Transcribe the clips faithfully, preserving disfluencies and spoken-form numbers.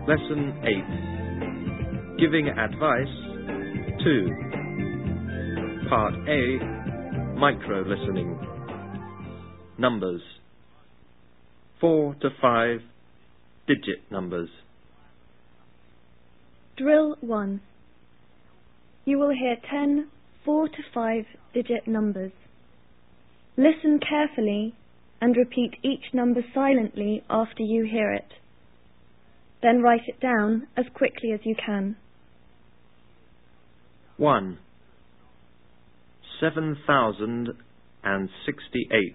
Lesson eight. Giving Advice two. Part A. Micro-listening. Numbers. Four to five digit numbers. Drill one. You will hear ten four to five digit numbers. Listen carefully and repeat each number silently after you hear it. Then write it down as quickly as you can. One. Seven thousand and sixty-eight.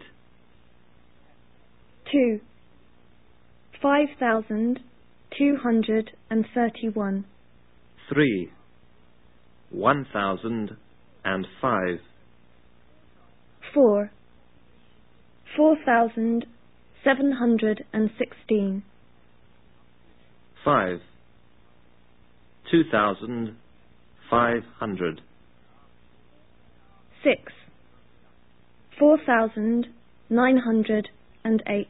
Two. Five thousand two hundred and thirty-one. Three. One thousand and five. Four. Four thousand seven hundred and sixteen. Five. Two thousand five hundred. Six. Four thousand nine hundred and eight.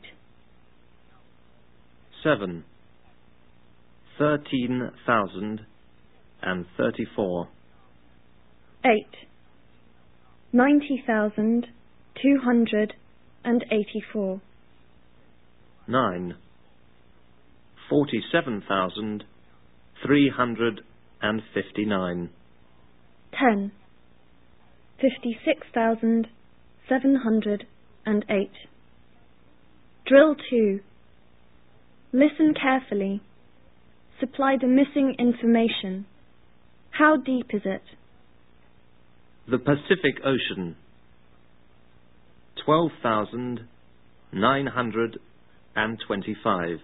Seven. Thirteen thousand and thirty-four. Eight. Ninety thousand two hundred and eighty-four. Nine. Forty-seven thousand three hundred and fifty-nine. Ten. Fifty-six thousand seven hundred and eight. Drill two. Listen carefully. Supply the missing information. How deep is it? The Pacific Ocean. Twelve thousand nine hundred and twenty-five.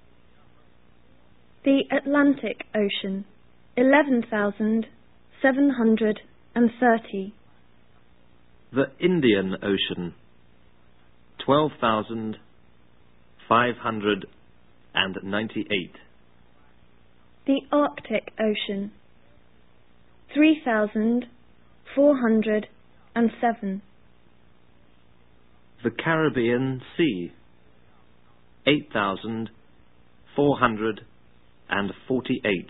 The Atlantic Ocean. Eleven thousand seven hundred and thirty. The Indian Ocean. Twelve thousand five hundred and ninety-eight. The Arctic Ocean. Three thousand four hundred and seven. The Caribbean Sea. Eight thousand four hundred and forty-eight.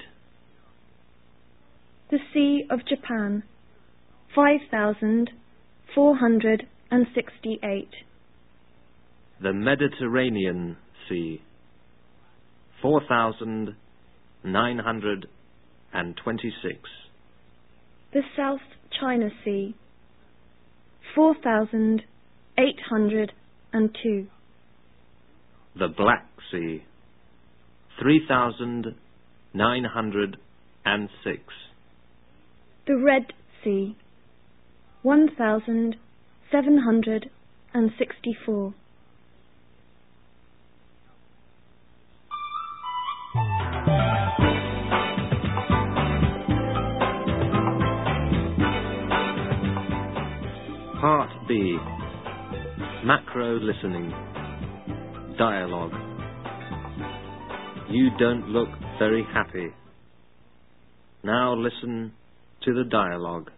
The Sea of Japan. Five thousand four hundred and sixty-eight. The Mediterranean Sea. Four thousand nine hundred and twenty-six. The South China Sea. Four thousand eight hundred and two. The Black Sea. Three thousand nine hundred and six. The Red Sea. One thousand seven hundred and sixty-four. Part B. Macro-listening. Dialogue. You don't look very happy. Now listen to the dialogue.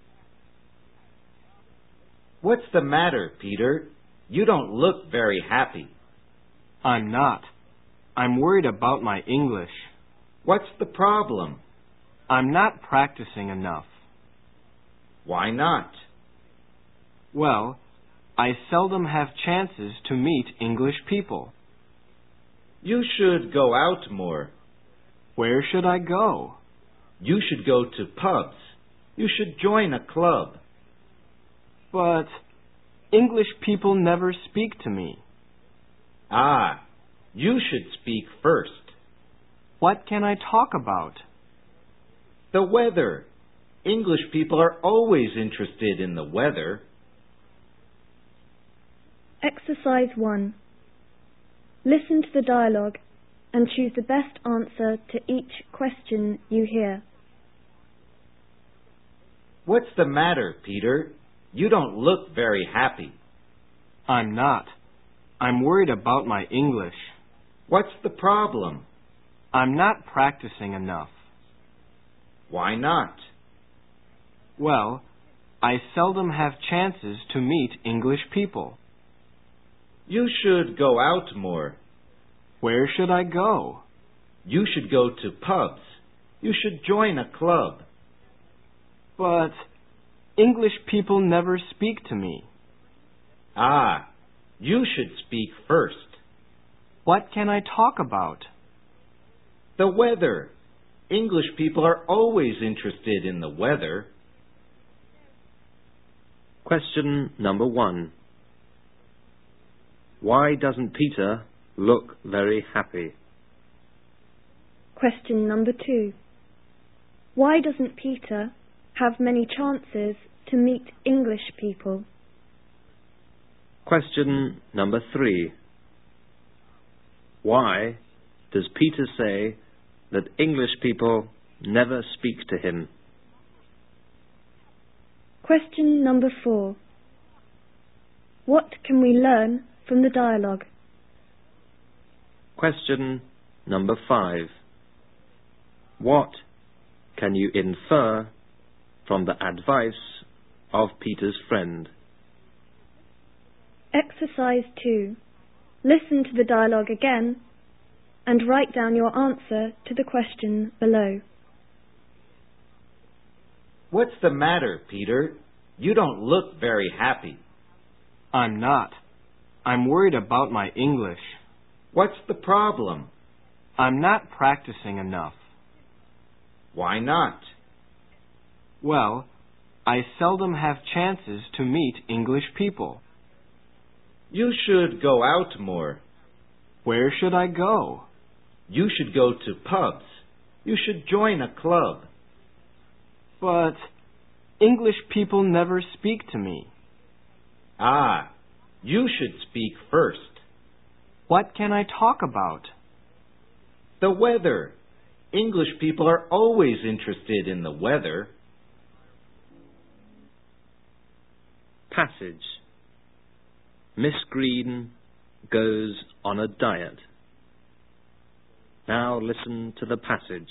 What's the matter, Peter? You don't look very happy. I'm not. I'm worried about my English. What's the problem? I'm not practicing enough. Why not? Well, I seldom have chances to meet English people. You should go out more. Where should I go? You should go to pubs. You should join a club. But English people never speak to me. Ah, you should speak first. What can I talk about? The weather. English people are always interested in the weather. Exercise one. Listen to the dialogue and choose the best answer to each question you hear. What's the matter, Peter? You don't look very happy. I'm not. I'm worried about my English. What's the problem? I'm not practicing enough. Why not? Well, I seldom have chances to meet English people. You should go out more. Where should I go? You should go to pubs. You should join a club. But English people never speak to me. Ah, you should speak first. What can I talk about? The weather. English people are always interested in the weather. Question number one. Why doesn't Peter look very happy? Question number two. Why doesn't Peter have many chances to meet English people? Question number three. Why does Peter say that English people never speak to him? Question number four. What can we learn from the dialogue? Question number five. What can you infer from the advice of Peter's friend? Exercise two. Listen to the dialogue again and write down your answer to the question below. What's the matter, Peter? You don't look very happy. I'm not. I'm worried about my English. What's the problem? I'm not practicing enough. Why not? Well, I seldom have chances to meet English people. You should go out more. Where should I go? You should go to pubs. You should join a club. But English people never speak to me. Ah, you should speak first. What can I talk about? The weather. English people are always interested in the weather. Passage. Miss Green goes on a diet. Now listen to the passage.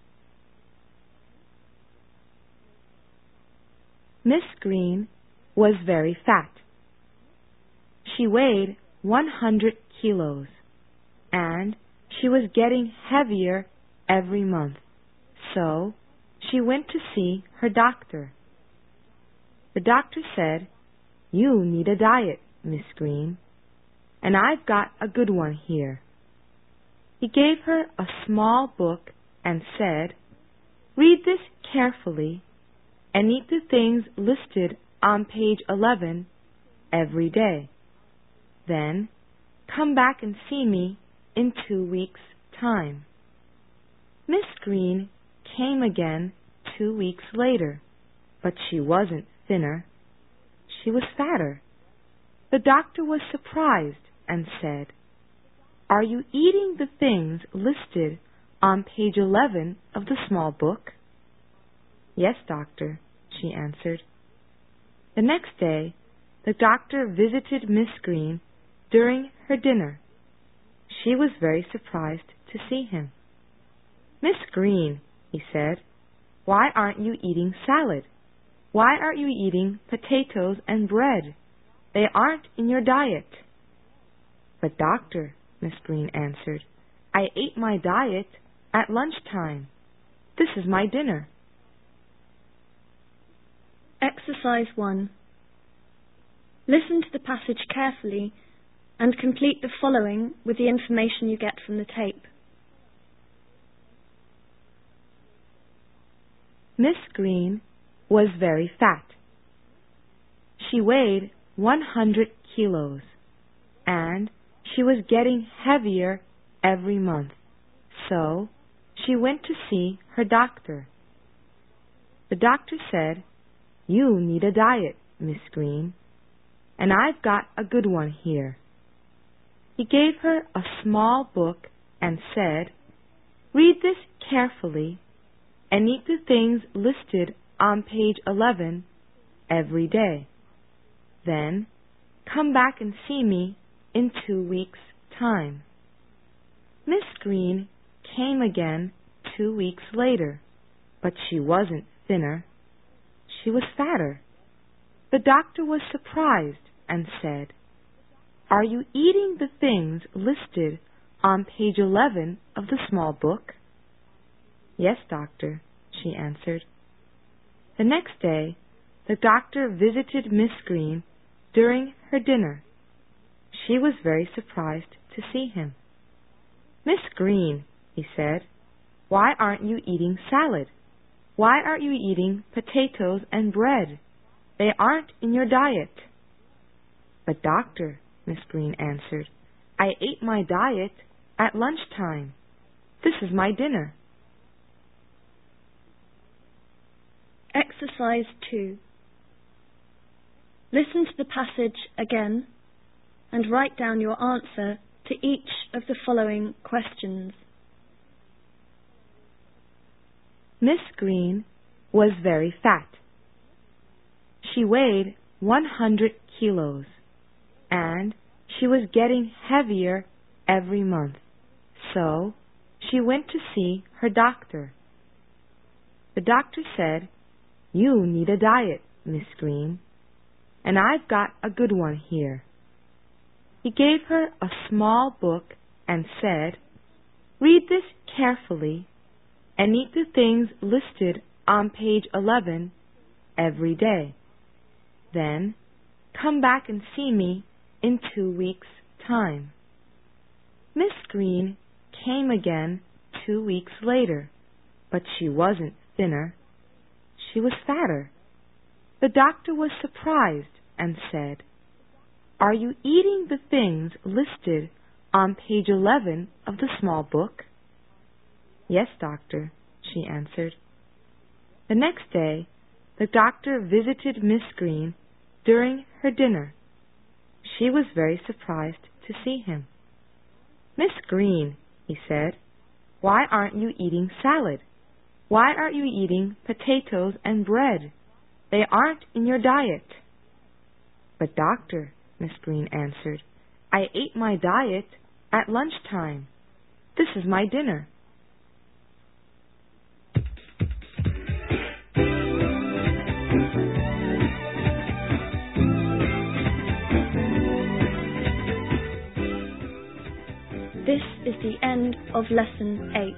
Miss Green was very fat. She weighed one hundred kilos, and she was getting heavier every month. So she went to see her doctor. The doctor said, "You need a diet, Miss Green, and I've got a good one here." He gave her a small book and said, "Read this carefully and eat the things listed on page eleven every day. Then come back and see me in two weeks' time." Miss Green came again two weeks later, but she wasn't thinner. She was fatter. The doctor was surprised and said, "Are you eating the things listed on page eleven of the small book?" "Yes, doctor," she answered. The next day, the doctor visited Miss Green during her dinner. She was very surprised to see him. "Miss Green," he said, "why aren't you eating salad? Why aren't you eating potatoes and bread? They aren't in your diet." "But doctor," Miss Green answered, "I ate my diet at lunchtime. This is my dinner." Exercise one. Listen to the passage carefully and complete the following with the information you get from the tape. Miss Green was very fat. She weighed one hundred kilos, and she was getting heavier every month. So she went to see her doctor. The doctor said, "You need a diet, Miss Green, and I've got a good one here." He gave her a small book and said, "Read this carefully and eat the things listed on page eleven every day. Then come back and see me in two weeks' time." Miss Green came again two weeks later, but she wasn't thinner. She was fatter. The doctor was surprised and said, "Are you eating the things listed on page eleven of the small book? Yes, doctor, she answered. The next day, the doctor visited Miss Green during her dinner. She was very surprised to see him. Miss Green, he said, why aren't you eating salad? Why aren't you eating potatoes and bread? They aren't in your diet. But doctor, Miss Green answered, I ate my diet at lunchtime. This is my dinner. Exercise two. Listen to the passage again and write down your answer to each of the following questions. Miss Green was very fat. She weighed one hundred kilos, and she was getting heavier every month. So she went to see her doctor. The doctor said, "You need a diet, Miss Green, and I've got a good one here." He gave her a small book and said, "Read this carefully and eat the things listed on page eleven every day. Then come back and see me in two weeks' time." Miss Green came again two weeks later, but she wasn't thinner. She was fatter. The doctor was surprised and said, "Are you eating the things listed on page eleven of the small book?" "Yes, doctor," she answered. The next day, the doctor visited Miss Green during her dinner. She was very surprised to see him. "Miss Green," he said, "why aren't you eating salad? Why aren't you eating potatoes and bread? They aren't in your diet." "But doctor," Miss Green answered, "I ate my diet at lunchtime. This is my dinner." This is the end of lesson eight.